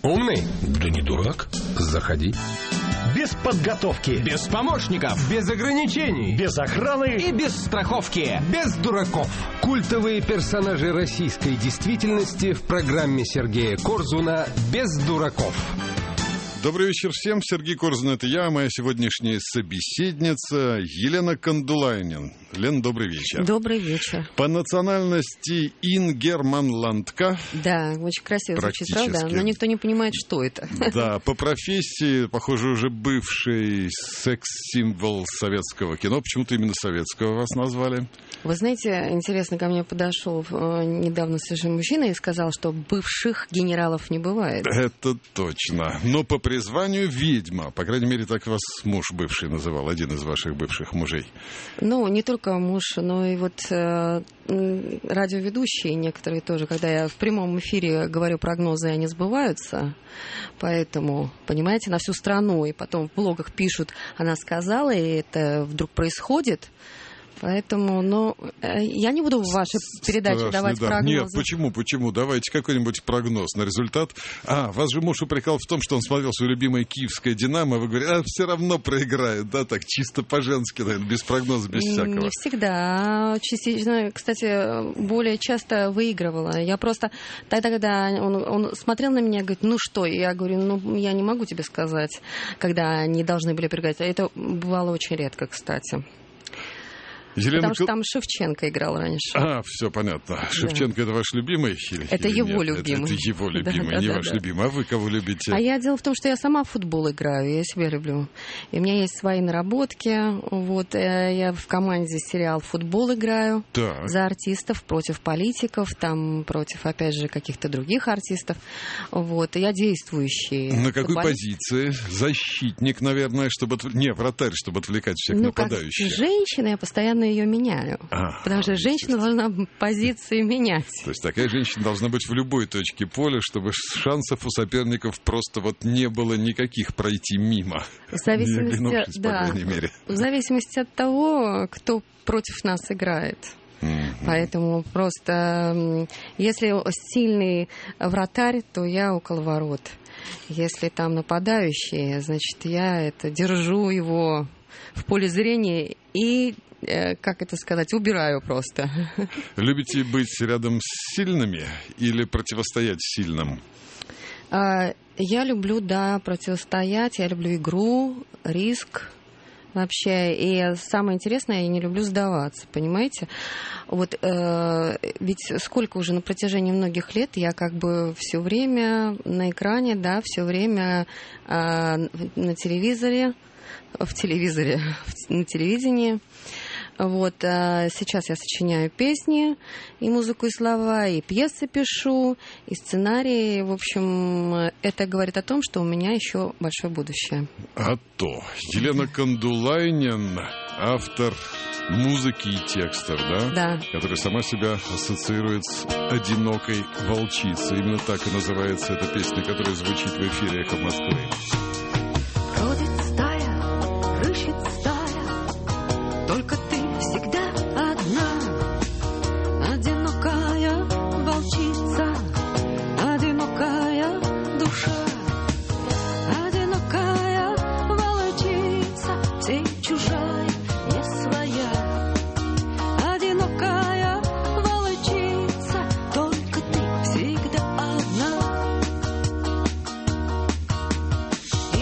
Умный? Да не дурак. Заходи. Без подготовки. Без помощников. Без ограничений. Без охраны. И без страховки. Без дураков. Культовые персонажи российской действительности в программе Сергея Корзуна «Без дураков». Добрый вечер всем. Сергей Корзун, это я, моя сегодняшняя собеседница Елена Кандулайнин. Лен, добрый вечер. Добрый вечер. По национальности ингерманландка. Да, очень красиво звучит, правда? Но никто не понимает, что это. Да, по профессии, похоже, уже бывший секс-символ советского кино. Почему-то именно советского вас назвали. Вы знаете, интересно, ко мне подошел недавно совершенно мужчина и сказал, что бывших генералов не бывает. Это точно. Но по призванию ведьма. По крайней мере, так вас муж бывший называл, один из ваших бывших мужей. Ну, не только муж, но и вот радиоведущие некоторые тоже. Когда я в прямом эфире говорю прогнозы, они сбываются. Поэтому, понимаете, на всю страну. И потом в блогах пишут, она сказала, и это вдруг происходит. Поэтому, я не буду в вашей передаче давать прогнозы. Нет, почему? Давайте какой-нибудь прогноз на результат. Вас же муж упрекал в том, что он смотрел свое любимое киевское «Динамо», вы говорите, все равно проиграет, да, так, чисто по-женски, наверное, без прогноза, без всякого. Не всегда. Частично, кстати, более часто выигрывала. Я просто, тогда, когда он смотрел на меня, говорит, ну что? Я говорю, я не могу тебе сказать, когда они должны были проиграть. Это бывало очень редко, кстати. Потому что там Шевченко играл раньше. Все понятно. Да. Шевченко — это ваш любимый? Это или его нет? любимый. Это его любимый, не ваш любимый. А вы кого любите? Дело в том, что я сама в футбол играю, я себя люблю. И у меня есть свои наработки. Вот, я в команде сериал «Футбол» играю. Так. За артистов, против политиков, там, против, опять же, каких-то других артистов. Вот, и я действующий. На какой позиции? Защитник, наверное, вратарь, чтобы отвлекать всех нападающих. Как женщина я постоянно ее меняю. Потому что женщина должна позиции менять. То есть такая женщина должна быть в любой точке поля, чтобы шансов у соперников просто не было никаких пройти мимо. В зависимости, по крайней мере. В зависимости от того, кто против нас играет. Поэтому просто, если сильный вратарь, то я около ворот. Если там нападающий, значит, я держу его в поле зрения и, убираю просто. Любите быть рядом с сильными или противостоять сильным? Я люблю, противостоять. Я люблю игру, риск вообще. И самое интересное, я не люблю сдаваться, понимаете? Вот ведь сколько уже на протяжении многих лет я все время на экране, все время на телевизоре, на телевидении. Вот, сейчас я сочиняю песни, и музыку, и слова, и пьесы пишу, и сценарии. В общем, это говорит о том, что у меня еще большое будущее. Елена Кандулайнин, автор музыки и текстов, да? Да. Которая сама себя ассоциирует с одинокой волчицей. Именно так и называется эта песня, которая звучит в эфире «Эхо Москвы». Ходит стая, рыщет стая, только ты всегда одна. Одинокая волчица, одинокая душа, одинокая волчица, всей чужая, не своя. Одинокая волчица, только ты всегда одна.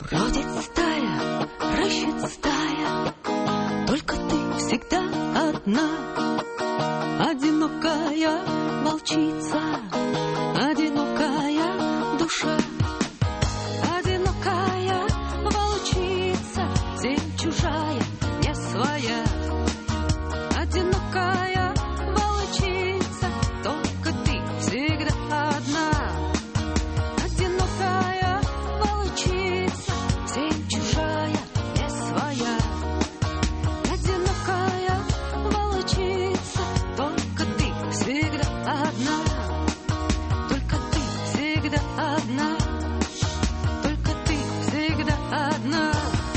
Бродит стая, рыщет стая, только ты всегда одна. Одинокая волчица, одинокая душа. Одинокая волчица, тень чужая, не своя. Одинокая волчица, только ты всегда одна. Одинокая волчица, тень чужая, не своя. Одинокая волчица, только ты всегда одна. Только ты всегда одна. Только ты всегда одна.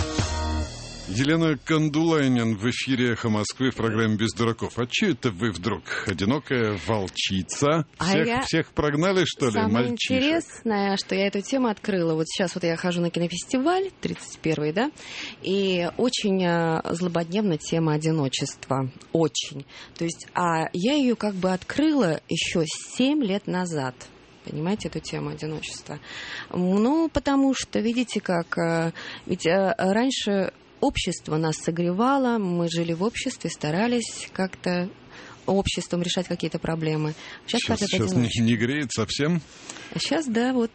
Елена Кандулайнин в эфире «Эхо Москвы» в программе «Без дураков». А че это вы вдруг? Одинокая волчица? Всех прогнали, что ли, Самое мальчишек? интересное, что я эту тему открыла. Вот сейчас вот я хожу на кинофестиваль, 31-й, да, и очень злободневна тема одиночества. Очень. То есть, я ее как бы открыла еще 7 лет назад. Понимаете, эту тему одиночества? Ну, потому что, видите, как... Ведь раньше общество нас согревало, мы жили в обществе, старались как-то обществом решать какие-то проблемы. Сейчас не греет совсем? Сейчас, да, вот.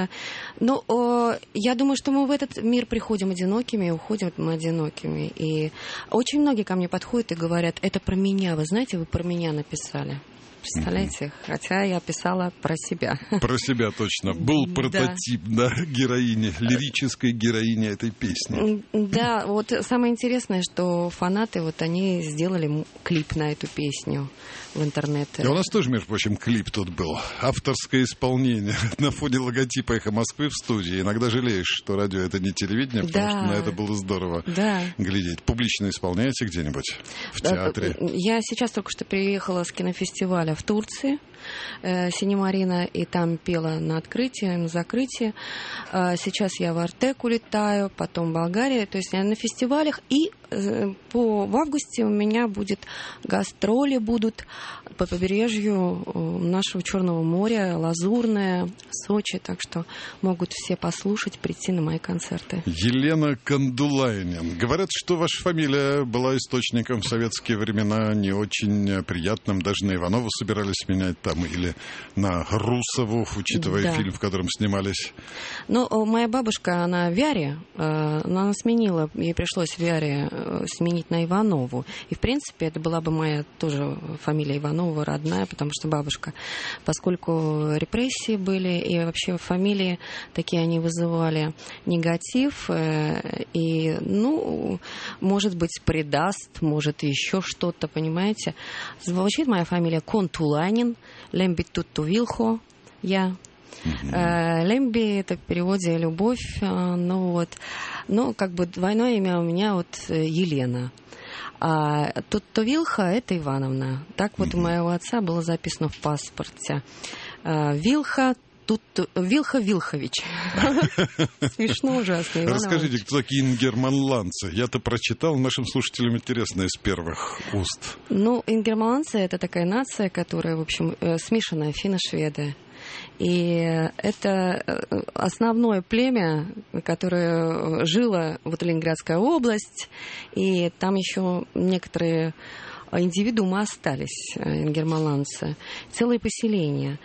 Но я думаю, что мы в этот мир приходим одинокими, и уходим мы одинокими. И очень многие ко мне подходят и говорят, это про меня. Вы знаете, вы про меня написали. Представляете? Хотя я писала про себя. Про себя точно. Был прототип, да, героини, лирической героини этой песни. Да, вот самое интересное, что фанаты, вот они сделали клип на эту песню в интернете. И у нас тоже, между прочим, клип тут был. Авторское исполнение на фоне логотипа «Эхо Москвы» в студии. Иногда жалеешь, что радио — это не телевидение, потому что на это было здорово глядеть. Публично исполняете где-нибудь? В театре? Я сейчас только что приехала с кинофестиваля в Турции, Синемарина, и там пела на открытии, на закрытии. Сейчас я в Артек улетаю, потом в Болгарию. То есть я на фестивалях. И в августе у меня гастроли будут по побережью нашего Черного моря, Лазурное, Сочи. Так что могут все послушать, прийти на мои концерты. Елена Кандулайнин. Говорят, что ваша фамилия была источником в советские времена не очень приятным. Даже на Иванову собирались менять там или на Русову, учитывая фильм, в котором снимались. Ну, моя бабушка, она в Вяре, она сменила, ей пришлось в Вяре сменить на Иванову. И, в принципе, это была бы моя тоже фамилия Иванова, родная, потому что бабушка, поскольку репрессии были, и вообще фамилии такие они вызывали негатив, и, ну, может быть, предаст, может, еще что-то, понимаете. Звучит моя фамилия Контуланин, Лемби Туттувилхо, я. Лемби — это в переводе «любовь», ну вот. Но как бы двойное имя у меня вот Елена. А Туттувилхо — это Ивановна. Так вот у моего отца было записано в паспорте. Вилха Вилхович. Смешно ужасно. Расскажите, кто такие ингерманландцы? Я-то прочитал, нашим слушателям интересно из первых уст. Ну, ингерманландцы — это такая нация, которая, в общем, смешанная, финно-шведы. И это основное племя, которое жило, вот Ленинградская область, и там еще некоторые индивидуумы остались, ингерманландцы, целые поселения.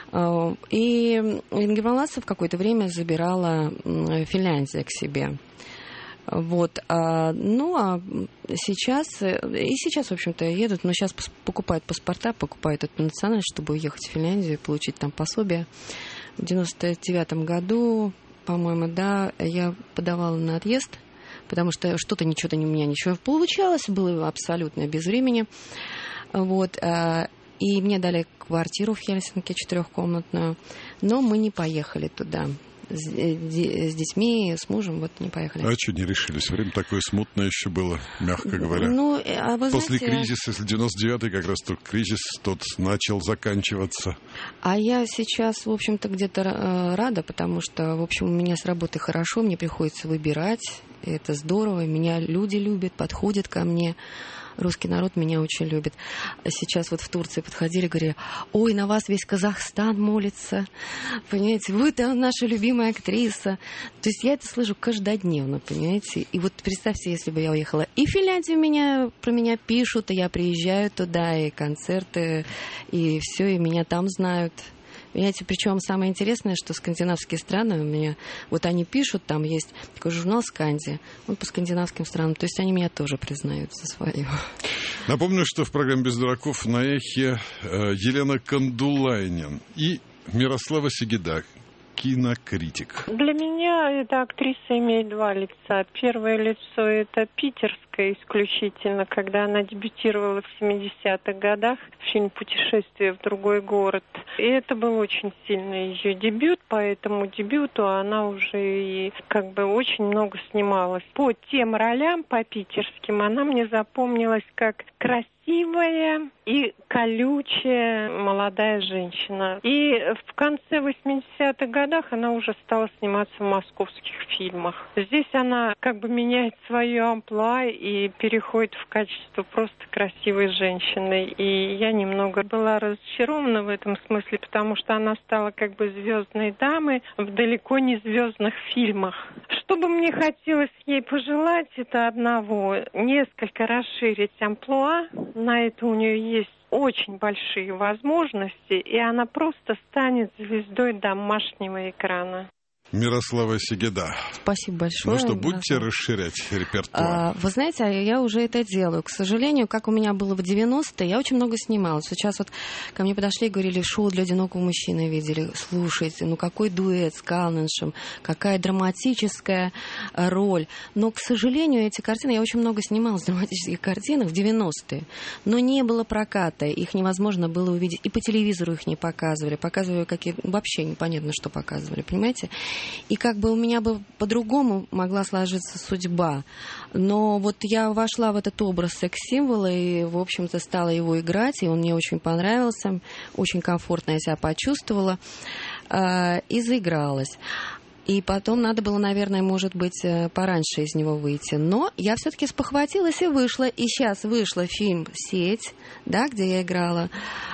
И ингерманландцев в какое-то время забирала Финляндия к себе. Вот. Ну, а сейчас, в общем-то, едут, но сейчас покупают паспорта, покупают эту национальность, чтобы уехать в Финляндию и получить там пособие. В 99-м году, по-моему, да, я подавала на отъезд, потому что что-то, ничего у меня ничего не получалось, было абсолютно без времени. Вот. И мне дали квартиру в Хельсинки 4-комнатную, но мы не поехали туда. С детьми, с мужем, вот не поехали. А что не решились? Время такое смутное еще было, мягко говоря. Ну, а вы после знаете, кризиса, если 99-й как раз только кризис тот начал заканчиваться. А я сейчас, в общем-то, где-то рада, потому что, в общем, у меня с работы хорошо, мне приходится выбирать, это здорово, меня люди любят, подходят ко мне. русский народ меня очень любит. Сейчас вот в Турции подходили, говорили: ой, на вас весь Казахстан молится. Понимаете, вы там наша любимая актриса. То есть я это слышу каждодневно, понимаете. И вот представьте, если бы я уехала и в Финляндию, про меня пишут, и я приезжаю туда, и концерты, и все, и меня там знают. Понимаете, причем самое интересное, что скандинавские страны у меня, вот они пишут, там есть такой журнал «Сканди», он по скандинавским странам, то есть они меня тоже признают за свое. Напомню, что в программе «Без дураков» на эхе Елена Кандулайнин и Мирослава Сегеда, кинокритик. Для меня эта актриса имеет два лица. Первое лицо — это питерское исключительно, когда она дебютировала в 70-х годах, фильм «Путешествие в другой город». И это был очень сильный ее дебют, по этому дебюту она уже и очень много снималась. По тем ролям, по питерским, она мне запомнилась как красивая и колючая молодая женщина. И в конце 80-х годах она уже стала сниматься в московских фильмах. Здесь она меняет свое амплуа и переходит в качество просто красивой женщины. И я немного была разочарована в этом смысле, потому что она стала звездной дамой в далеко не звездных фильмах. Что бы мне хотелось ей пожелать, это одного: несколько расширить амплуа. На это у нее есть очень большие возможности, и она просто станет звездой домашнего экрана. Мирослава Сегеда. Спасибо большое. Ну что, будете расширять репертуар? Вы знаете, я уже это делаю. К сожалению, как у меня было в 90-е, я очень много снималась. Сейчас вот ко мне подошли и говорили: шоу для одинокого мужчины видели. Слушайте, какой дуэт с Калниншем, какая драматическая роль. Но, к сожалению, эти картины, я очень много снималась в драматических картинах в 90-е, но не было проката, их невозможно было увидеть. И по телевизору их не показывали. Показывали вообще непонятно, что показывали, понимаете? И у меня бы по-другому могла сложиться судьба. Но вот я вошла в этот образ секс-символа и, в общем-то, стала его играть, и он мне очень понравился, очень комфортно я себя почувствовала и заигралась. И потом надо было, наверное, может быть, пораньше из него выйти. Но я все-таки спохватилась и вышла. И сейчас вышла фильм «Сеть», да, где я играла,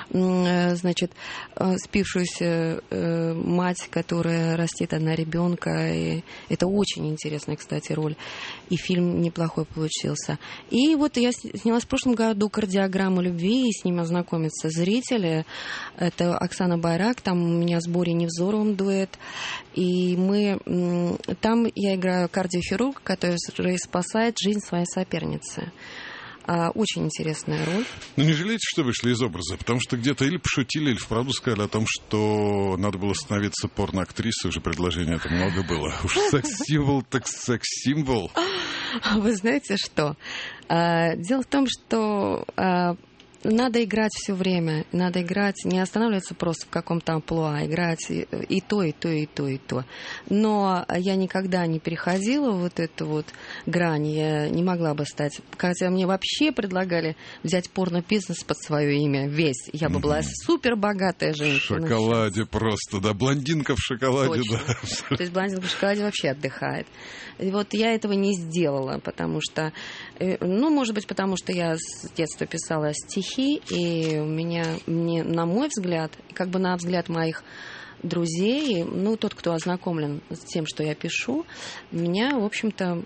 спившуюся мать, которая растит одна ребенка. И это очень интересная, кстати, роль. И фильм неплохой получился. И вот я снялась в прошлом году «Кардиограмму любви», и с ним ознакомятся зрители. Это Оксана Байрак, там у меня с Борей Невзоровым дуэт. И там я играю кардиохирург, который спасает жизнь своей соперницы. Очень интересная роль. Не жалеете, что вышли из образа? Потому что где-то или пошутили, или вправду сказали о том, что надо было становиться порноактрисой. Уже предложений это много было. Уж секс-символ, так секс-символ. Вы знаете что? Дело в том, что надо играть все время. Надо играть, не останавливаться просто в каком-то амплуа, играть и то, и то, и то, и то. Но я никогда не переходила вот эту вот грань. Я не могла бы стать... Хотя мне вообще предлагали взять порно-бизнес под свое имя весь. Я бы была супер богатая женщина. В шоколаде просто, да. Блондинка в шоколаде, точно. Да. То есть блондинка в шоколаде вообще отдыхает. И вот я этого не сделала, потому что... может быть, потому что я с детства писала стихи, и мне, на мой взгляд, на взгляд моих друзей, тот, кто ознакомлен с тем, что я пишу, меня, в общем-то,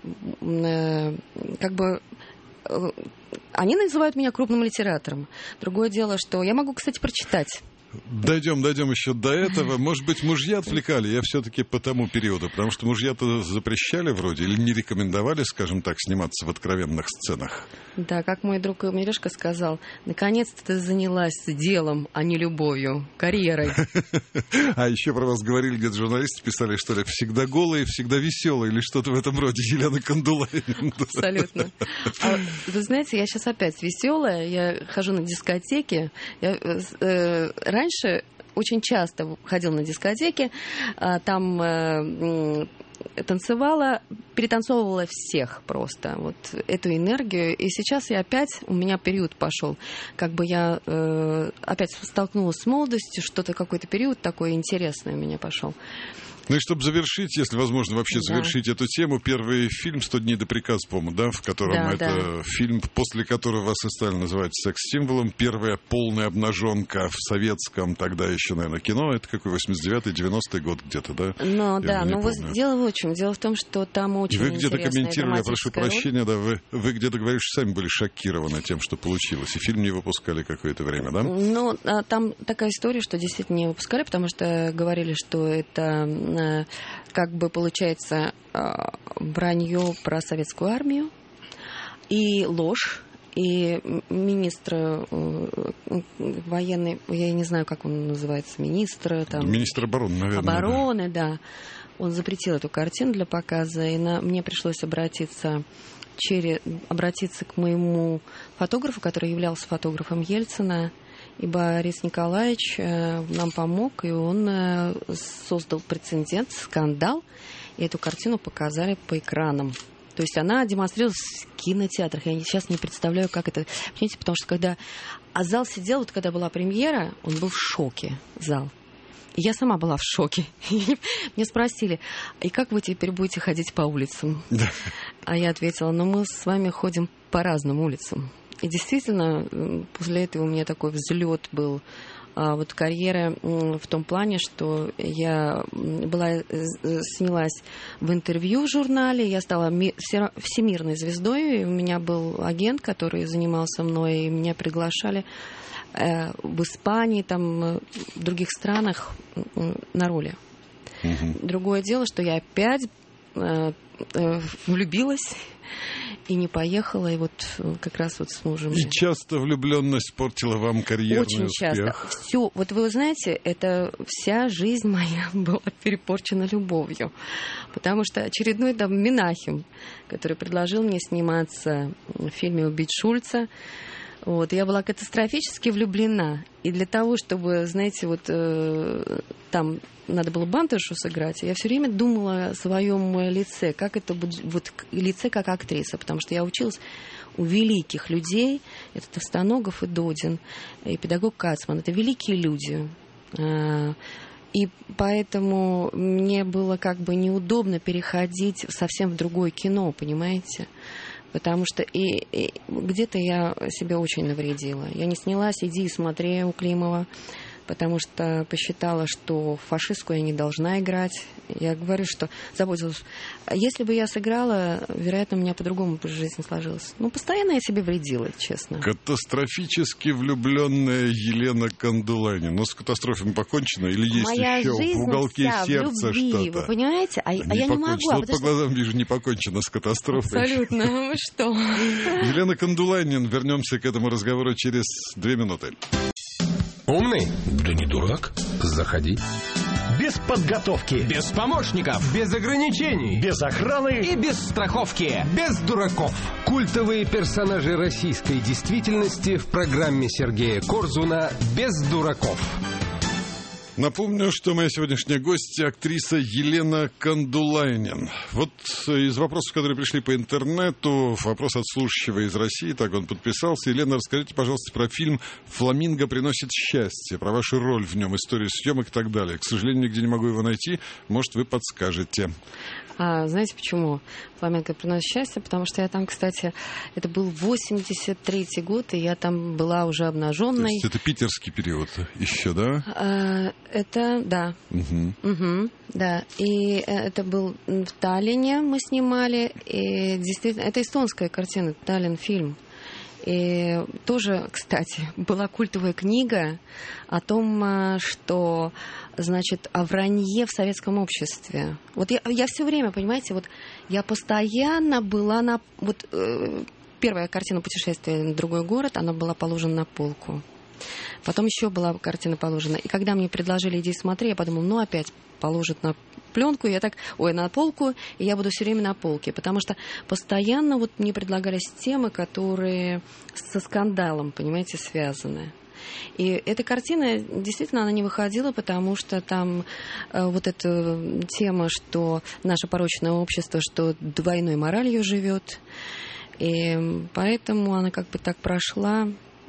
они называют меня крупным литератором. Другое дело, что я могу, кстати, прочитать. Дойдем еще до этого. Может быть, мужья отвлекали? Я все-таки по тому периоду. Потому что мужья-то запрещали вроде или не рекомендовали, скажем так, сниматься в откровенных сценах. Да, как мой друг Мирешка сказал, наконец-то ты занялась делом, а не любовью, карьерой. А еще про вас говорили, где-то журналисты писали, что ли, всегда голые, всегда веселые, или что-то в этом роде. Елена Кандулайнин. Абсолютно. Вы знаете, я сейчас опять веселая, я хожу на дискотеки. Раньше очень часто ходила на дискотеки, там танцевала, перетанцовывала всех просто, вот эту энергию. И сейчас у меня период пошел, я опять столкнулась с молодостью, какой-то период такой интересный у меня пошел. Ну и чтобы завершить, если возможно вообще завершить эту тему, первый фильм «100 дней до приказа», по-моему, да, в котором фильм, после которого вас и стали называть секс-символом, первая полная обнаженка в советском тогда еще, наверное, кино, это какой, 89-й, 90-й год где-то, да? Ну да, но вот дело в чем? Дело в том, что там очень вы где-то комментировали, я прошу роль. прощения, да, вы где-то говорили, что сами были шокированы тем, что получилось, и фильм не выпускали какое-то время, да? Ну, там такая история, что действительно не выпускали, потому что говорили, что это как бы получается вранье про советскую армию и ложь. И министр военный, я не знаю, как он называется, министр обороны, наверное. Обороны, да. Он запретил эту картину для показа, и мне пришлось обратиться к моему фотографу, который являлся фотографом Ельцина. И Борис Николаевич нам помог, и он создал прецедент, скандал, и эту картину показали по экранам. То есть она демонстрировалась в кинотеатрах. Я сейчас не представляю, как это... Понимаете, потому что когда зал сидел, вот когда была премьера, он был в шоке, зал. И я сама была в шоке. Мне спросили, и как вы теперь будете ходить по улицам? А я ответила, мы с вами ходим по разным улицам. И действительно, после этого у меня такой взлет был вот карьеры в том плане, что я снялась в интервью в журнале, я стала всемирной звездой, и у меня был агент, который занимался мной, и меня приглашали в Испании, там, в других странах на роли. Другое дело, что я опять влюбилась и не поехала, и вот как раз вот с мужем. И часто влюбленность портила вам карьерный очень успех? Очень часто. Все, вот вы знаете, это вся жизнь моя была перепорчена любовью. Потому что очередной Менахем, который предложил мне сниматься в фильме «Убить Шульца», вот, я была катастрофически влюблена. И для того, чтобы, знаете, вот там надо было Бантышу сыграть, я все время думала о своем лице, как это будет, вот лице как актриса, потому что я училась у великих людей, это Товстоногов и Додин, и педагог Кацман, это великие люди. И поэтому мне было как бы неудобно переходить совсем в другое кино, понимаете? Потому что и где-то я себе очень навредила. Я не снялась «Иди и смотри» у Климова, потому что посчитала, что фашистскую я не должна играть. Я говорю, что заботилась. Если бы я сыграла, вероятно, у меня по-другому жизнь сложилась. Постоянно я себе вредила, честно. Катастрофически влюбленная Елена Кандуланин. С катастрофами покончено или есть моя еще в уголке сердца что-то? Вы понимаете? Я не могу. Вот по глазам вижу, не покончено с катастрофой. Абсолютно. Вы что? Елена Кандуланин. Вернемся к этому разговору через 2 минуты. Умный? Да не дурак. Заходи. Без подготовки. Без помощников. Без ограничений. Без охраны. И без страховки. Без дураков. Культовые персонажи российской действительности в программе Сергея Корзуна «Без дураков». Напомню, что моя сегодняшняя гостья — актриса Елена Кандуланин. Вот из вопросов, которые пришли по интернету, вопрос от слушающего из России, так он подписался. Елена, расскажите, пожалуйста, про фильм «Фламинго приносит счастье», про вашу роль в нем, историю съемок и так далее. К сожалению, нигде не могу его найти. Может, вы подскажете. Знаете почему «Фламинго приносит счастье»? Потому что я там, кстати, это был 83-й год, и я там была уже обнаженной. То есть это питерский период еще, да? Это, да. Да. И это был в Таллине мы снимали. И действительно, это эстонская картина, Таллин фильм. И тоже, кстати, была культовая книга о том, что, значит, о вранье в советском обществе. Вот я все время, понимаете, вот я постоянно была на... Вот первая картина «Путешествие в другой город», она была положена на полку. Потом еще была картина положена. И когда мне предложили «Иди смотри», я подумала, опять положат на пленку, на полку, и я буду все время на полке. Потому что постоянно вот мне предлагались темы, которые со скандалом, понимаете, связаны. И эта картина, действительно, она не выходила, потому что там вот эта тема, что наше порочное общество, что двойной моралью живет. И поэтому она как бы так прошла.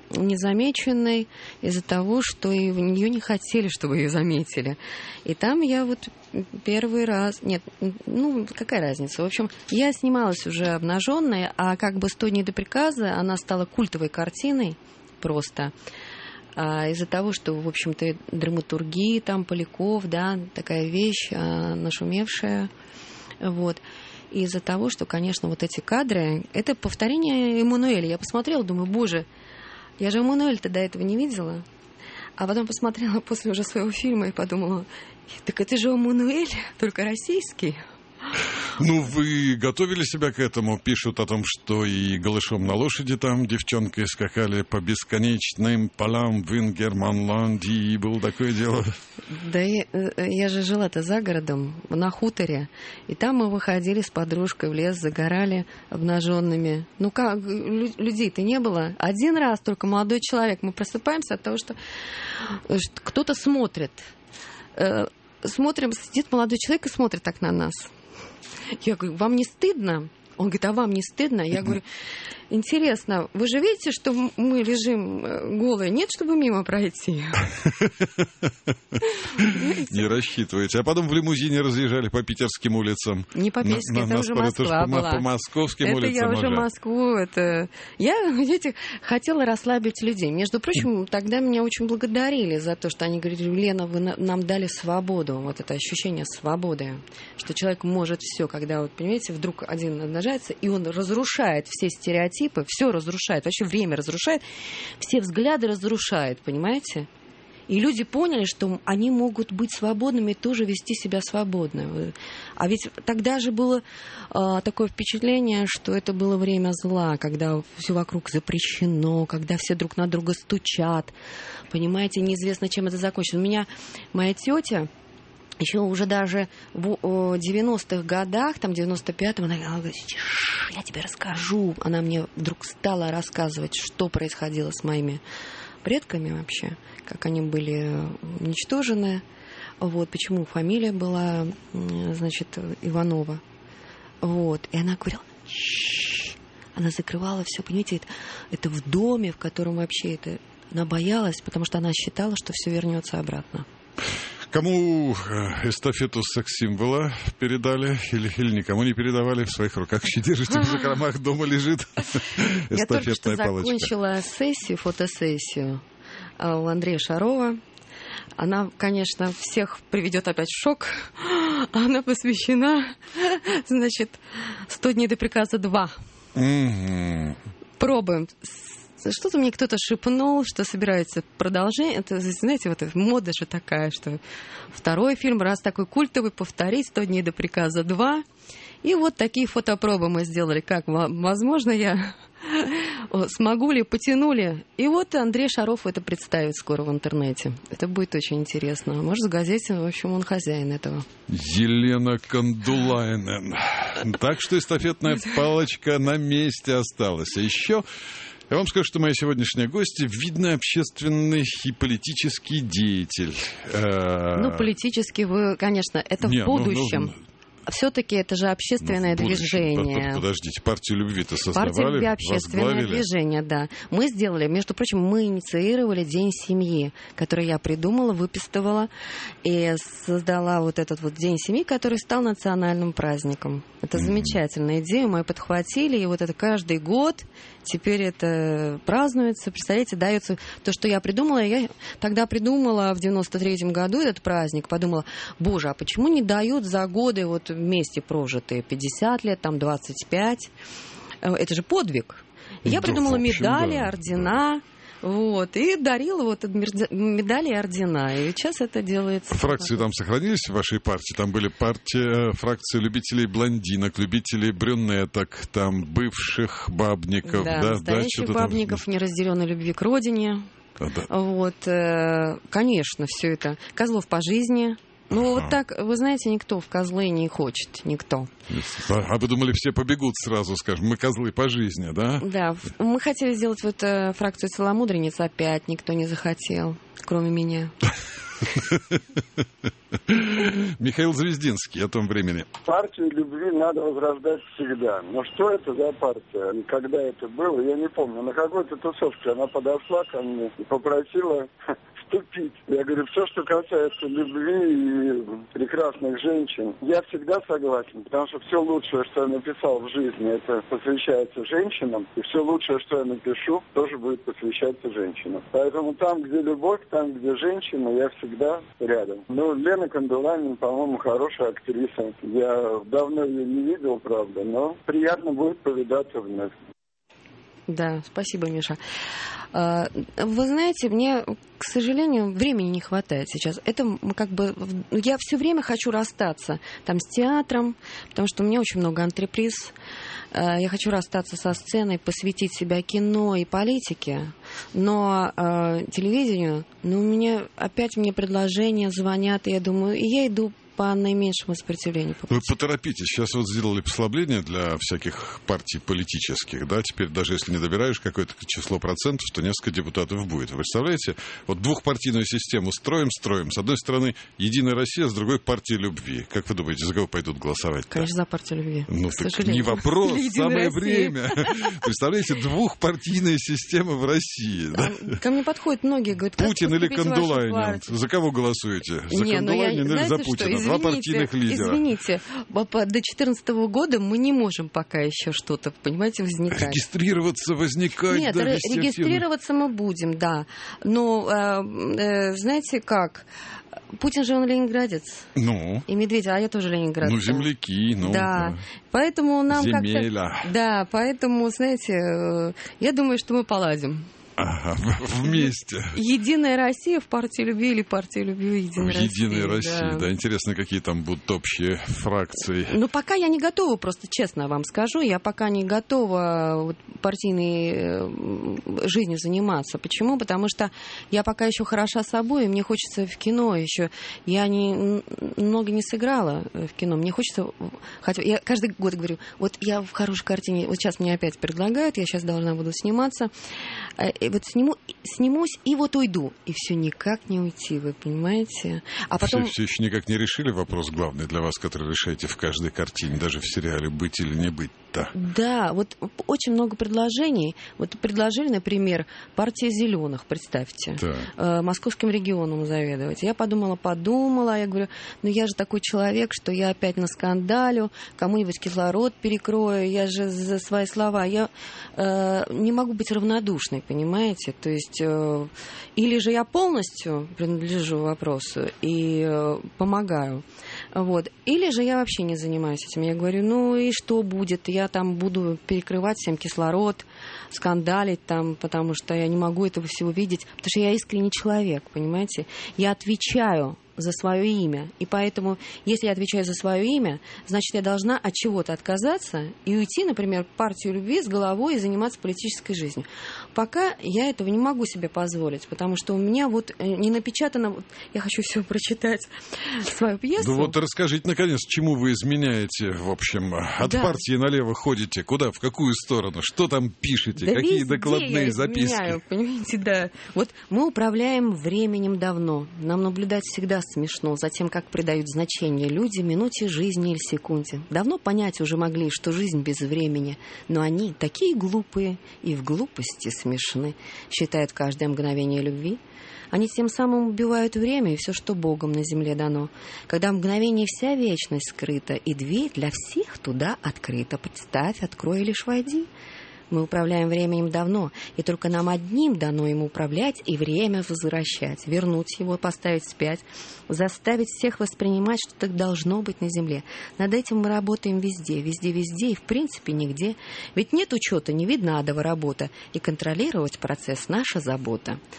незамеченной из-за того, что и в нее не хотели, чтобы ее заметили. И там я вот первый раз... Нет, ну, какая разница? В общем, я снималась уже обнаженная, а как бы «100 дней до приказа» она стала культовой картиной просто. Из-за того, что, в общем-то, драматургия, там, Поляков, да, такая вещь нашумевшая, вот. И из-за того, что, конечно, вот эти кадры, это повторение Эммануэля. Я посмотрела, думаю, боже, я же Эммануэля-то до этого не видела. А потом посмотрела после уже своего фильма и подумала, так это же Эммануэль, только российский. Ну, вы готовили себя к этому? Пишут о том, что и голышом на лошади там девчонки скакали по бесконечным полям в Ингерманландии. Было такое дело? Да я же жила-то за городом, на хуторе. И там мы выходили с подружкой в лес, загорали обнаженными. Ну как, людей-то не было. Один раз только молодой человек. Мы просыпаемся от того, что кто-то смотрит. Смотрим, сидит молодой человек и смотрит так на нас. Я говорю, вам не стыдно? Он говорит, а вам не стыдно? Я говорю, интересно, вы же видите, что мы лежим голые? Нет, чтобы мимо пройти. Не рассчитываете. А потом в лимузине разъезжали по питерским улицам. Не по питерским, это уже Москва была. По московским улицам. Это я уже Москву. Я, видите, хотела расслабить людей. Между прочим, тогда меня очень благодарили за то, что они говорили, Лена, вы нам дали свободу. Вот это ощущение свободы. Что человек может все, когда, вот, понимаете, вдруг один обнажается, и он разрушает все стереотипы, все разрушает, вообще время разрушает, все взгляды разрушает, понимаете? И люди поняли, что они могут быть свободными и тоже вести себя свободно. А ведь тогда же было такое впечатление, что это было время зла, когда все вокруг запрещено, когда все друг на друга стучат. Понимаете, неизвестно, чем это закончится. У меня моя тетя еще уже даже в 90-х годах, там, в 95-м, она говорит, я тебе расскажу. Она мне вдруг стала рассказывать, что происходило с моими предками вообще, как они были уничтожены, вот, почему фамилия была, значит, Иванова. Вот. И она говорила, она закрывала все, понимаете, это в доме, в котором вообще это... Она боялась, потому что она считала, что все вернется обратно. Кому эстафету секс-символа передали или никому не передавали? В своих руках еще держите, в закромах дома лежит эстафетная палочка. Я только что закончила сессию, фотосессию у Андрея Шарова. Она, конечно, всех приведет опять в шок. Она посвящена, значит, 100 дней до приказа 2. Пробуем. Что-то мне кто-то шепнул, что собирается продолжение. Это, знаете, вот мода же такая, что второй фильм, раз такой культовый, повторить 100 дней до приказа 2. И вот такие фотопробы мы сделали. Как, возможно, я смогу ли, потянули. И вот Андрей Шаров это представит скоро в интернете. Это будет очень интересно. Может, в газете, в общем, он хозяин этого. Елена Кандулайнен. Так что эстафетная палочка на месте осталась. А еще... Я вам скажу, что моя сегодняшняя гостья — видный общественный и политический деятель. Ну, политически вы, конечно, это в будущем. Все-таки это же общественное движение. Подождите, партию любви-то создавали, Партия любви, общественное движение, да. Мы сделали, между прочим, мы инициировали День семьи, который я придумала, выписывала и создала вот этот вот День семьи, который стал национальным праздником. Это замечательная идея, мы подхватили, и вот это каждый год теперь это празднуется. Представляете, дается то, что я придумала. Я тогда придумала в 93-м году этот праздник, подумала, боже, а почему не дают за годы вот вместе прожитые 50 лет, там 25? Это же подвиг. И я придумала медали, ордена. Вот, и дарила вот медали и ордена. И сейчас это делается. Фракции там сохранились в вашей партии? Там были фракции любителей блондинок, любителей брюнеток, там бывших бабников. Да, настоящих бабников, там... неразделенной любви к родине. Да. Вот, конечно, все это. Козлов по жизни. Ну, вот так, вы знаете, никто в козлы не хочет, никто. А вы думали, все побегут сразу, скажем, мы козлы по жизни, да? Да, мы хотели сделать вот фракцию целомудренниц, опять никто не захотел, кроме меня. Михаил Звездинский о том времени. Партию любви надо возрождать всегда. Но что это за партия? И когда это было, я не помню. На какой-то тусовке она подошла ко мне и попросила вступить. Я говорю, все, что касается любви и прекрасных женщин, я всегда согласен, потому что все лучшее, что я написал в жизни, это посвящается женщинам, и все лучшее, что я напишу, тоже будет посвящаться женщинам. Поэтому там, где любовь, там, где женщина, я всегда рядом. Ну, Лена Кандуланин, по-моему, хорошая актриса. Я давно ее не видел, правда, но приятно будет повидаться вновь. Да, спасибо, Миша. Вы знаете, мне, к сожалению, времени не хватает сейчас. Это как бы... Я все время хочу расстаться там с театром, потому что у меня очень много антреприз. Я хочу расстаться со сценой, посвятить себя кино и политике. Но телевидению, ну, мне предложения звонят, и я думаю, и я иду по наименьшему сопротивлению. Вы поторопитесь. Сейчас вот сделали послабление для всяких партий политических, да, теперь даже если не добираешь какое-то число процентов, то несколько депутатов будет. Вы представляете? Вот двухпартийную систему строим. С одной стороны Единая Россия, с другой партия любви. Как вы думаете, за кого пойдут голосовать-то? Конечно, за партию любви. Ну, так не вопрос, самое время. Представляете, двухпартийная система в России. Ко мне подходят многие, говорят, Путин или Кандуланин? За кого голосуете? За Кандуланина или за Путина? Два партийных лидера. Извините, до 2014 года мы не можем пока еще что-то, понимаете, возникать. Регистрироваться, возникать. Нет, регистрироваться мы будем, да. Но, знаете как, Путин же он ленинградец. Ну. И Медведев, а я тоже ленинградец. Ну, земляки, ну. Да. Поэтому нам земеля. Как-то... Да, поэтому, знаете, я думаю, что мы поладим. Ага, вместе. Единая Россия в партии любви или партия любви в Единой России. В Единой России, да. Интересно, какие там будут общие фракции. Ну, пока я не готова, просто честно вам скажу, я пока не готова партийной жизнью заниматься. Почему? Потому что я пока еще хороша собой, и мне хочется в кино еще. Я много не сыграла в кино, мне хочется... Хотя я каждый год говорю, вот я в хорошей картине, вот сейчас мне опять предлагают, я сейчас должна буду сниматься, вот снимусь и вот уйду. И все никак не уйти, вы понимаете? А потом... Все еще никак не решили вопрос главный для вас, который решаете в каждой картине, даже в сериале «Быть или не быть»-то? Да, вот очень много предложений. Вот предложили, например, партия зеленых, представьте, московским регионом заведовать. Я подумала, я говорю, ну я же такой человек, что я опять наскандалю, кому-нибудь кислород перекрою, я же за свои слова, я не могу быть равнодушной, понимаете? То есть, или же я полностью принадлежу вопросу и помогаю, вот, или же я вообще не занимаюсь этим. Я говорю, ну и что будет? Я там буду перекрывать всем кислород, скандалить там, потому что я не могу этого всего видеть, потому что я искренний человек, понимаете? Я отвечаю за свое имя. И поэтому, если я отвечаю за свое имя, значит, я должна от чего-то отказаться и уйти, например, в партию любви с головой и заниматься политической жизнью. Пока я этого не могу себе позволить, потому что у меня вот не напечатано... Вот, я хочу все прочитать, свою пьесу. Ну вот расскажите, наконец, чему вы изменяете, в общем, от партии налево ходите, куда, в какую сторону, что там пишете, да какие докладные записки? Понимаете, да. Вот мы управляем временем давно. Нам наблюдать всегда смешно за тем, как придают значение люди минуте жизни или секунде. Давно понять уже могли, что жизнь без времени, но они такие глупые и в глупости смешны, считают каждое мгновение любви. Они тем самым убивают время и все, что Богом на земле дано. Когда в мгновении вся вечность скрыта, и дверь для всех туда открыта. Представь, открой, лишь войди. Мы управляем временем давно, и только нам одним дано им управлять и время возвращать, вернуть его, поставить вспять, заставить всех воспринимать, что так должно быть на земле. Над этим мы работаем везде, и в принципе нигде. Ведь нет учета, не видно адова работа, и контролировать процесс — наша забота.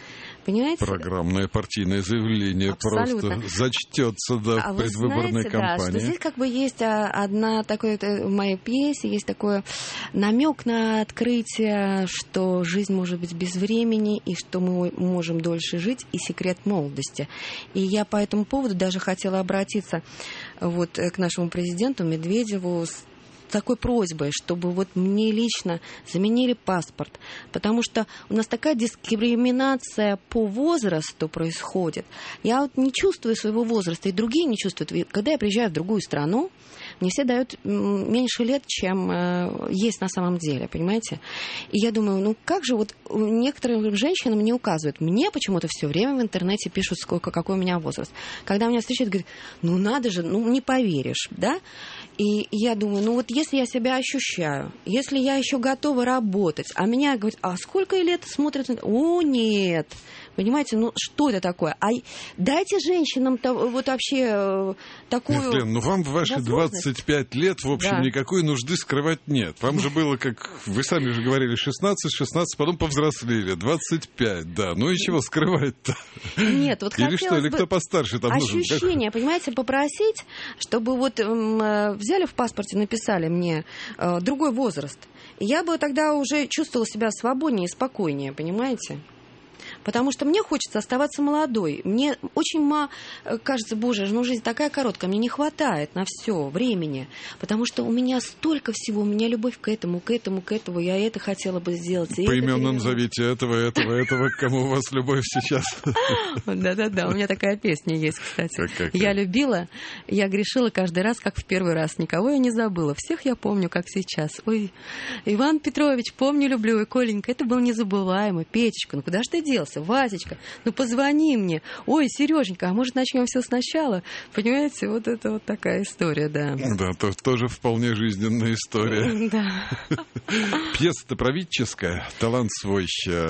Понимаете? Программное партийное заявление абсолютно просто зачтется в предвыборной кампании. Да, что здесь как бы есть одна такая, в моей пьесе есть такой намек на открытие, что жизнь может быть без времени, и что мы можем дольше жить, и секрет молодости. И я по этому поводу даже хотела обратиться вот к нашему президенту Медведеву с такой просьбой, чтобы вот мне лично заменили паспорт, потому что у нас такая дискриминация по возрасту происходит. Я вот не чувствую своего возраста, и другие не чувствуют. Когда я приезжаю в другую страну, мне все дают меньше лет, чем есть на самом деле, понимаете? И я думаю, ну как же вот некоторым женщинам не указывают. Мне почему-то все время в интернете пишут, какой у меня возраст. Когда меня встречают, говорят, ну надо же, ну не поверишь, да? И я думаю, ну вот если я себя ощущаю, если я еще готова работать, а меня говорят, а сколько лет смотрят? О, нет. Понимаете, ну что это такое? А дайте женщинам вот вообще такую... Нет, Лен, ну вам в ваши 25 лет, в общем, никакой нужды скрывать нет. Вам же было, как вы сами же говорили, 16, потом повзрослели, 25, да. Ну и чего скрывать-то? Нет, вот или что, или кто постарше там нужен? Ощущение, понимаете, попросить, чтобы вот взяли в паспорте, написали мне другой возраст. И я бы тогда уже чувствовала себя свободнее и спокойнее, понимаете? Потому что мне хочется оставаться молодой. Мне очень кажется, боже, ну жизнь такая короткая, мне не хватает на все времени. Потому что у меня столько всего, у меня любовь к этому, я это хотела бы сделать. Поименно назовите этого, к кому у вас любовь сейчас. Да-да-да, у меня такая песня есть, кстати. Я любила, я грешила каждый раз, как в первый раз. Никого я не забыла. Всех я помню, как сейчас. Ой, Иван Петрович, помню, люблю. И Коленька, это было незабываемо. Петечка, ну куда ж ты делся? Васечка, ну позвони мне. Ой, Сереженька, а может начнем все сначала? Понимаете, вот это вот такая история, да. Да, тоже вполне жизненная история. Да. Пьеса-то правительская, талант свой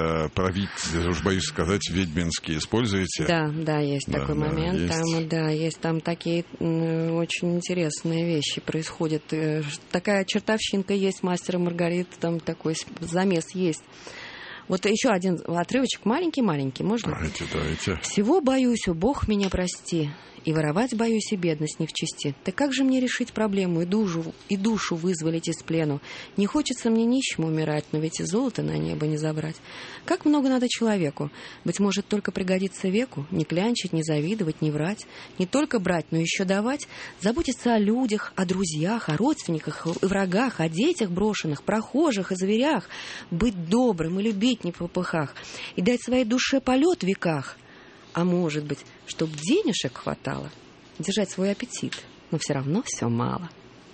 уж боюсь сказать, ведьминский используете? Да, есть такой момент. Есть. Есть там такие очень интересные вещи происходят. Такая чертовщинка есть, мастер и Маргарита, там такой замес есть. Вот еще один отрывочек, маленький, можно? Давайте. «Всего боюсь, о Бог меня прости, и воровать боюсь, и бедность не в чести. Так как же мне решить проблему и душу вызволить из плену? Не хочется мне нищему умирать, но ведь и золото на небо не забрать. Как много надо человеку? Быть может, только пригодится веку? Не клянчить, не завидовать, не врать. Не только брать, но еще давать. Заботиться о людях, о друзьях, о родственниках и врагах, о детях брошенных, прохожих и зверях. Быть добрым и любить не в попыхах. И дать своей душе полет в веках. А может быть, чтоб денежек хватало, держать свой аппетит, но все равно все мало».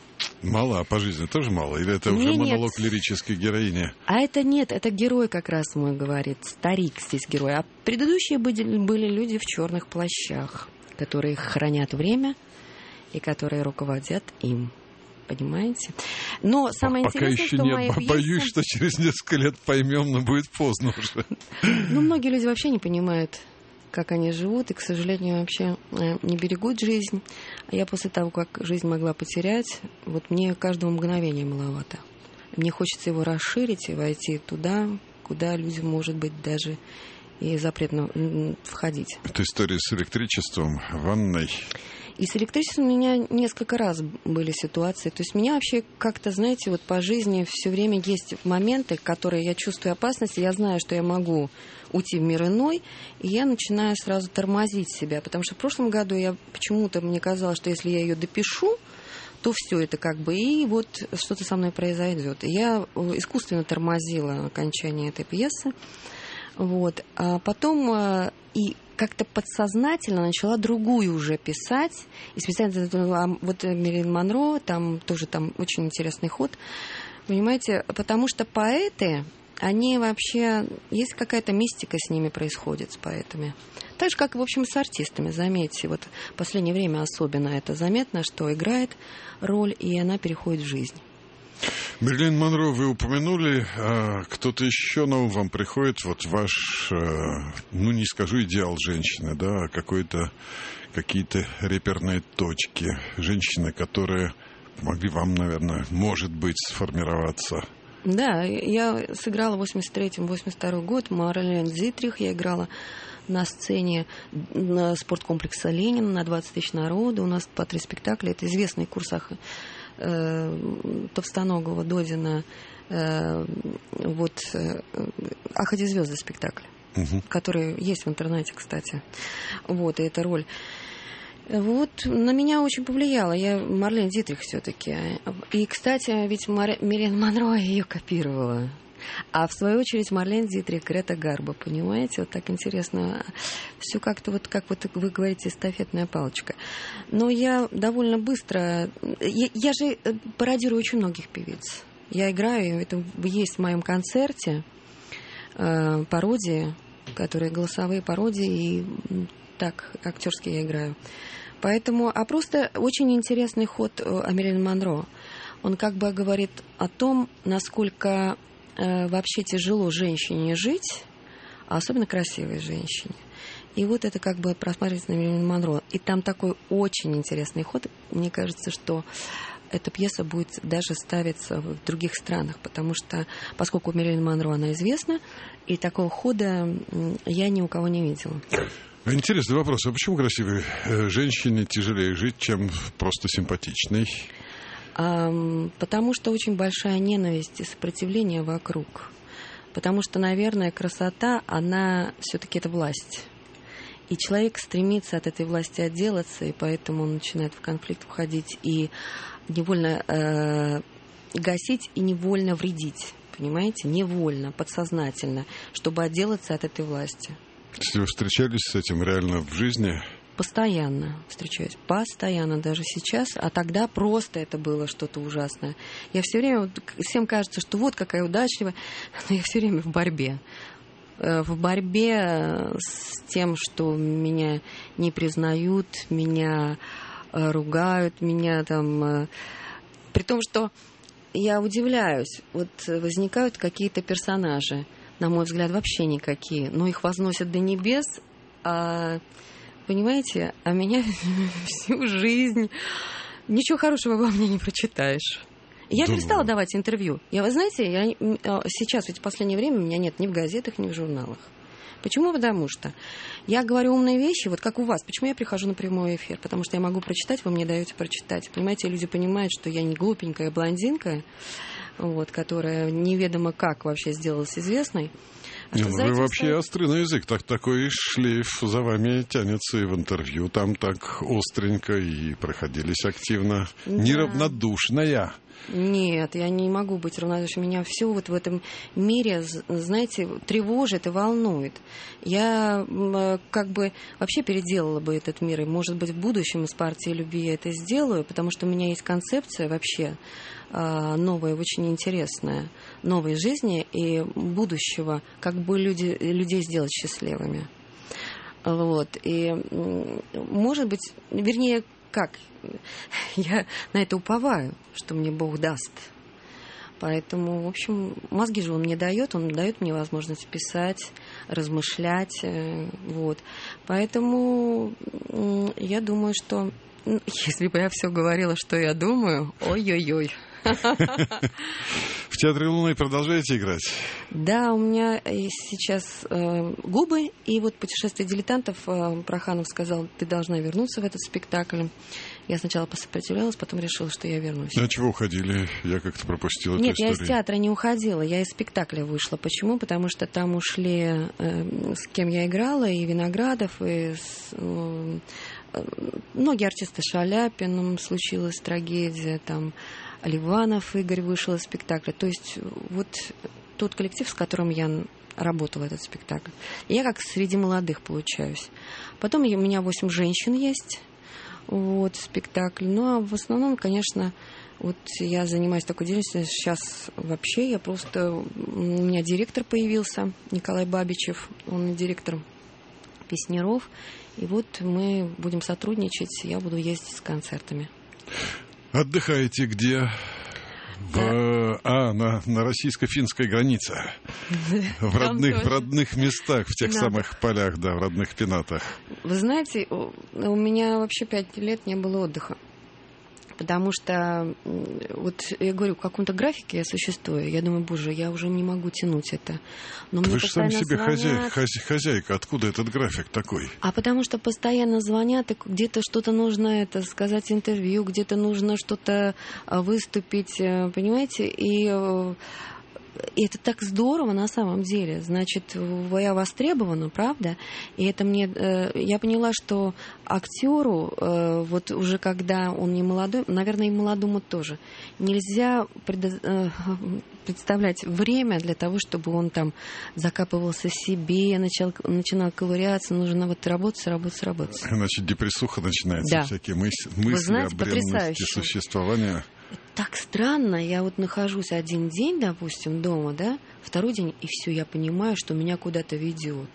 Мало, а по жизни тоже мало? Или это уже монолог лирической героини? А это нет, это герой как раз мой говорит, старик здесь герой. А предыдущие были люди в черных плащах, которые хранят время и которые руководят им. Понимаете? Но самое интересное, что моя пьеса... Боюсь, что через несколько лет поймем, но будет поздно уже. Ну, многие люди вообще не понимают, как они живут, и, к сожалению, вообще не берегут жизнь. А я после того, как жизнь могла потерять, вот мне каждого мгновения маловато. Мне хочется его расширить и войти туда, куда людям, может быть, даже и запретно входить. Это история с электричеством, ванной. И с электричеством у меня несколько раз были ситуации. То есть меня вообще как-то, знаете, вот по жизни все время есть моменты, которые я чувствую опасность, я знаю, что я могу уйти в мир иной, и я начинаю сразу тормозить себя. Потому что в прошлом году мне казалось, что если я ее допишу, то все это как бы, и вот что-то со мной произойдет. И я искусственно тормозила окончание этой пьесы. Вот. А потом и как-то подсознательно начала другую уже писать. И специально вот Мэрилин Монро, там тоже очень интересный ход. Понимаете, потому что поэты, они вообще... Есть какая-то мистика с ними происходит, с поэтами. Так же, как, в общем, с артистами, заметьте. Вот в последнее время особенно это заметно, что играет роль, и она переходит в жизнь. Мэрилин Монро вы упомянули, кто-то еще на ум вам приходит, вот ваш, не скажу идеал женщины, да, а какие-то реперные точки, женщины, которые помогли вам, наверное, может быть, сформироваться. Да, я сыграла в 83-82 год Марлен Дитрих, я играла на сцене спорткомплекса «Ленин» на 20 тысяч народу. У нас по 3 спектакля. Это известный курс Товстоногова, Додина, «Ахади звезды» спектакль, который есть в интернете, кстати. Вот, и эта роль. Вот, на меня очень повлияло. Я Марлен Дитрих все-таки. И, кстати, ведь Мэрилин Монро ее копировала. А в свою очередь Марлен Дитрих, Грета Гарбо, понимаете? Вот так интересно. Все как-то вот, как вот вы говорите, эстафетная палочка. Но я довольно быстро... Я же пародирую очень многих певиц. Я играю, это есть в моем концерте, пародии, которые голосовые пародии, и так актерские я играю. Поэтому, а просто очень интересный ход Мэрилин Монро. Он как бы говорит о том, насколько вообще тяжело женщине жить, а особенно красивой женщине. И вот это как бы просматривается на Мэрилин Монро. И там такой очень интересный ход. Мне кажется, что эта пьеса будет даже ставиться в других странах, потому что, поскольку Мэрилин Монро, она известна, и такого хода я ни у кого не видела. Интересный вопрос. А почему красивой женщине тяжелее жить, чем просто симпатичной? Потому что очень большая ненависть и сопротивление вокруг. Потому что, наверное, красота, она все-таки это власть. И человек стремится от этой власти отделаться, и поэтому он начинает в конфликт входить и невольно гасить и невольно вредить. Понимаете? Невольно, подсознательно, чтобы отделаться от этой власти. Если вы встречались с этим реально в жизни? Постоянно встречаюсь. Постоянно, даже сейчас. А тогда просто это было что-то ужасное. Я все время... Всем кажется, что вот какая удачливая. Но я все время в борьбе. В борьбе с тем, что меня не признают, меня ругают, меня там... При том, что я удивляюсь. Вот возникают какие-то персонажи, на мой взгляд, вообще никакие. Но их возносят до небес, понимаете, а меня всю жизнь ничего хорошего обо мне не прочитаешь. Я перестала давать интервью. Вы знаете, сейчас, ведь в последнее время меня нет ни в газетах, ни в журналах. Почему? Потому что я говорю умные вещи, вот как у вас. Почему я прихожу на прямой эфир? Потому что я могу прочитать, вы мне даете прочитать. Понимаете, люди понимают, что я не глупенькая блондинка, вот, которая неведомо как вообще сделалась известной. Вы вообще острый на язык. Такой шлейф за вами тянется и в интервью. Там так остренько и проходились активно. Да. Неравнодушная. Нет, я не могу быть равнодушной. Меня все вот в этом мире, знаете, тревожит и волнует. Я как бы вообще переделала бы этот мир. И, может быть, в будущем из партии любви я это сделаю, потому что у меня есть концепция вообще новая, очень интересная, новой жизни и будущего, как бы людей сделать счастливыми. Вот. И, может быть, вернее, как? Я на это уповаю, что мне Бог даст. Поэтому, в общем, мозги же Он мне дает, Он дает мне возможность писать, размышлять. Вот. Поэтому я думаю, что если бы я все говорила, что я думаю, ой-ой-ой. В Театре Луны продолжаете играть? Да, у меня сейчас «Губы», и вот «Путешествие дилетантов» Проханов сказал, ты должна вернуться в этот спектакль. Я сначала посопротивлялась, потом решила, что я вернусь. А чего уходили? Я как-то пропустила эту историю. Нет, я из театра не уходила, я из спектакля вышла. Почему? Потому что там ушли, с кем я играла, и Виноградов, и многие артисты. Шаляпин, случилась трагедия, там Ливанов Игорь вышел из спектакля. То есть вот тот коллектив, с которым я работала этот спектакль. И я как среди молодых получаюсь. Потом у меня 8 женщин есть. Вот, спектакль. Ну, а в основном, конечно, вот я занимаюсь такой деятельностью. Сейчас вообще я просто... У меня директор появился, Николай Бабичев. Он директор Песняров. И вот мы будем сотрудничать. Я буду ездить с концертами. Отдыхаете где? На российско-финской границе. В родных местах, в тех самых полях, да, в родных пенатах. Вы знаете, у меня вообще 5 лет не было отдыха. Потому что, вот я говорю, в каком-то графике я существую. Я думаю, боже, я уже не могу тянуть это. Но вы мне же сам себе звонят. хозяйка. Откуда этот график такой? А потому что постоянно звонят, и где-то что-то нужно сказать интервью, где-то нужно что-то выступить, понимаете? И это так здорово на самом деле. Значит, я востребована, правда? И это мне... Я поняла, что актеру, вот уже когда он не молодой, наверное, и молодому тоже, нельзя представлять время для того, чтобы он там закапывался себе, начинал ковыряться. Нужно вот работать. Иначе депрессуха начинается, да. Всякие мысли знаете, о бренности существования. Так странно, я вот нахожусь один день, допустим, дома, да, второй день, и все, я понимаю, что меня куда-то ведет.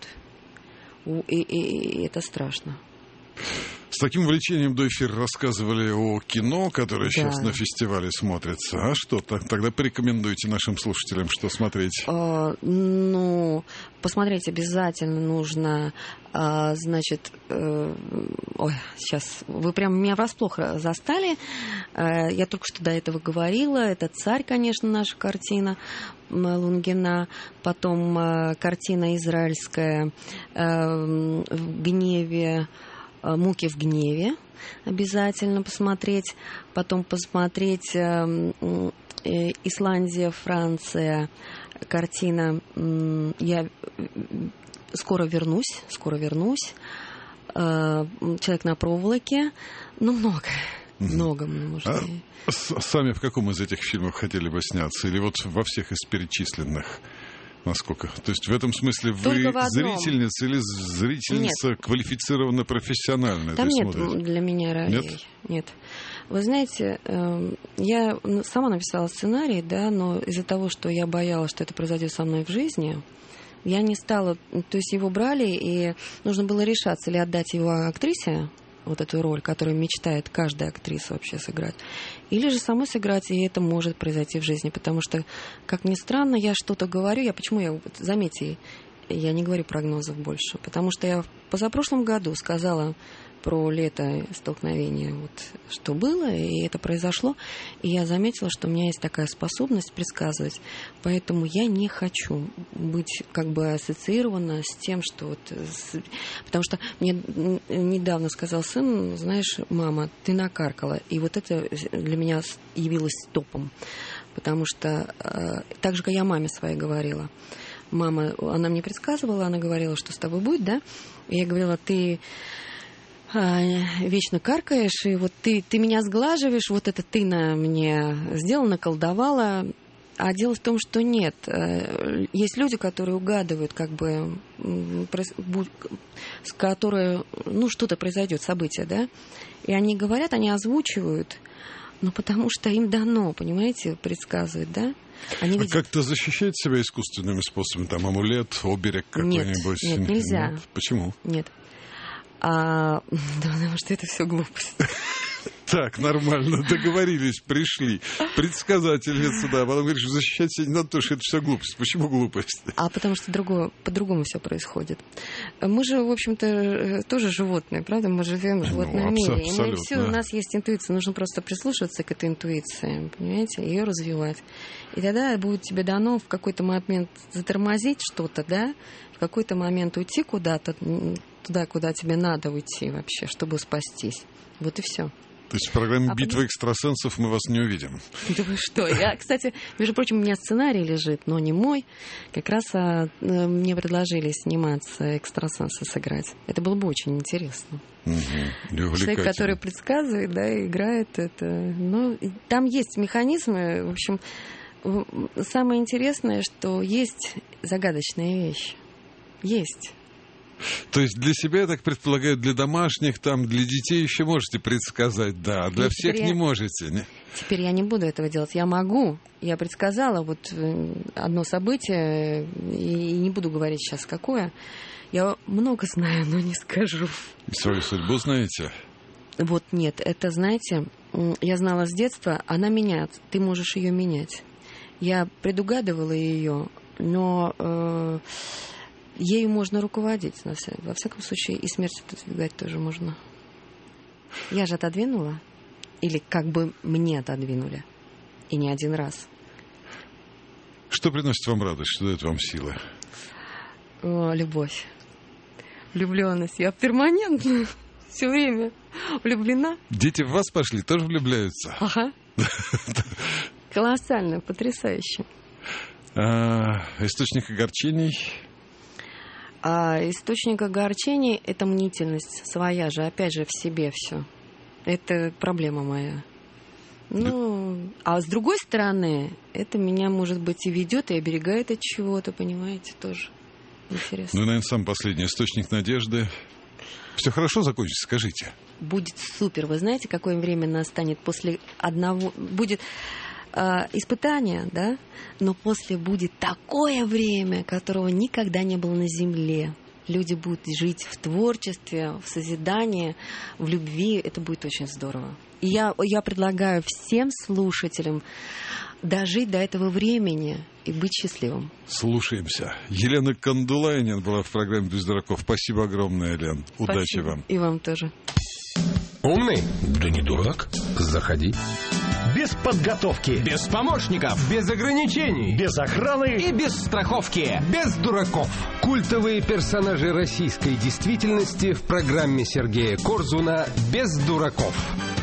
И это страшно. С таким увлечением до эфира рассказывали о кино, которое сейчас на фестивале смотрится. А что? Тогда порекомендуйте нашим слушателям, что смотреть. Посмотреть обязательно нужно, значит... сейчас, вы прям меня врасплох застали. Я только что до этого говорила. Это «Царь», конечно, наша картина Лунгина. Потом картина израильская «В гневе». «Муки в гневе» обязательно посмотреть. Потом посмотреть Исландия, Франция, картина «Я скоро вернусь». «Человек на проволоке». Много можно. А сами в каком из этих фильмов хотели бы сняться? Или вот во всех из перечисленных? Насколько? То есть в этом смысле вы зрительница или зрительница квалифицированно профессиональная? Там нет для меня ролей. Нет. Вы знаете, я сама написала сценарий, да, но из-за того, что я боялась, что это произойдет со мной в жизни, я не стала... То есть его брали, и нужно было решаться, или отдать его актрисе, вот эту роль, которую мечтает каждая актриса вообще сыграть, или же самой сыграть, и это может произойти в жизни, потому что, как ни странно, я что-то говорю, заметьте, я не говорю прогнозов больше, потому что я в позапрошлом году сказала про лето столкновения, вот, что было, и это произошло, и я заметила, что у меня есть такая способность предсказывать, поэтому я не хочу быть как бы ассоциирована с тем, что вот... Потому что мне недавно сказал сын, знаешь, мама, ты накаркала, и вот это для меня явилось топом, потому что так же, как я маме своей говорила, мама, она мне предсказывала, она говорила, что с тобой будет, да, и я говорила, ты... вечно каркаешь, и вот ты меня сглаживаешь, вот это ты на мне сделала, наколдовала. А дело в том, что нет. Есть люди, которые угадывают, как бы, с которой, что-то произойдет, событие, да, и они говорят, они озвучивают, потому что им дано, понимаете, предсказывать, да. Они видят... как-то защищать себя искусственными способами, там, амулет, оберег какой-нибудь? Нет, нельзя. Нет? Почему? Нет. Потому что это все глупость. Так, нормально, договорились, пришли. Предсказательница, да. Потом говоришь, защищать себя не надо, потому что это все глупость. Почему глупость? Потому что по-другому все происходит. Мы же, в общем-то, тоже животные, правда? Мы живем в животном мире. И у нас есть интуиция. Нужно просто прислушиваться к этой интуиции, понимаете, ее развивать. И тогда будет тебе дано в какой-то момент затормозить что-то, да, в какой-то момент уйти куда-то, туда, куда тебе надо уйти вообще, чтобы спастись. Вот и все. То есть в программе «Битва экстрасенсов» мы вас не увидим? Да вы что? Кстати, между прочим, у меня сценарий лежит, но не мой. Как раз мне предложили сниматься, экстрасенса сыграть. Это было бы очень интересно. Человек, который предсказывает, да, играет это. Но там есть механизмы. В общем, самое интересное, что есть загадочная вещь. Есть. То есть для себя, я так предполагаю, для домашних, там, для детей еще можете предсказать, да, а для всех не можете. Не? Теперь я не буду этого делать. Я могу. Я предсказала вот одно событие, и не буду говорить сейчас какое. Я много знаю, но не скажу. Свою судьбу знаете? Вот нет, это, знаете, я знала с детства, она меняется, ты можешь ее менять. Я предугадывала ее, но... ею можно руководить, во всяком случае, и смерть отодвигать тоже можно. Я же отодвинула. Или как бы мне отодвинули. И не один раз. Что приносит вам радость, что дает вам силы? Любовь. Влюбленность. Я перманентно все время влюблена. Дети в вас пошли, тоже влюбляются? Ага. Колоссально, потрясающе. Источник огорчений? Источник огорчений – это мнительность своя же, опять же, в себе все. Это проблема моя. Ну, а с другой стороны, это меня, может быть, и ведет, и оберегает от чего-то, понимаете, тоже интересно. Ну, наверное, самый последний источник надежды. Все хорошо закончится, скажите. Будет супер. Вы знаете, какое время настанет после одного... Будет испытание, да? Но после будет такое время, которого никогда не было на Земле. Люди будут жить в творчестве, в созидании, в любви. Это будет очень здорово. И я предлагаю всем слушателям дожить до этого времени и быть счастливым. Слушаемся. Елена Кандулайнин была в программе «Без дураков». Спасибо огромное, Елена. Удачи вам. И вам тоже. Умный? Да не дурак. Заходи. Без подготовки. Без помощников. Без ограничений. Без охраны. И без страховки. Без дураков. Культовые персонажи российской действительности в программе Сергея Корзуна «Без дураков».